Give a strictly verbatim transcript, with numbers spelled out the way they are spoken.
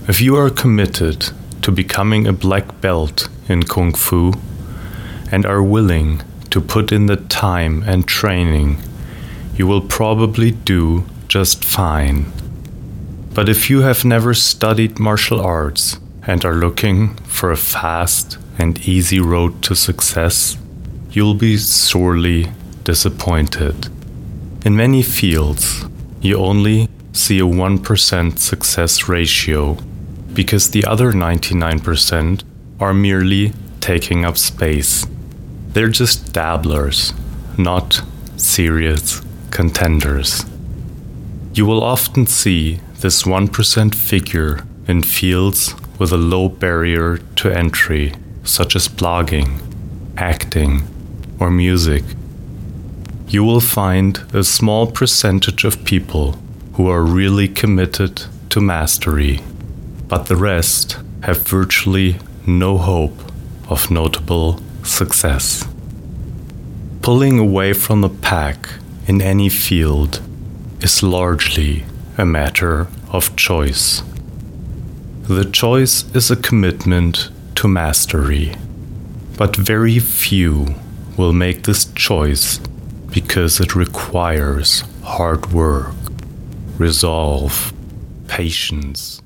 If you are committed to becoming a black belt in Kung Fu and are willing to put in the time and training, you will probably do just fine. But if you have never studied martial arts and are looking for a fast and easy road to success, you'll be sorely disappointed. In many fields, you only see a one percent success ratio because the other ninety-nine percent are merely taking up space. They're just dabblers, not serious contenders. You will often see this one percent figure in fields with a low barrier to entry, such as blogging, acting, or music. You will find a small percentage of people who are really committed to mastery, but the rest have virtually no hope of notable success. Pulling away from the pack in any field is largely a matter of choice. The choice is a commitment to mastery, but very few will make this choice because it requires hard work, resolve, patience,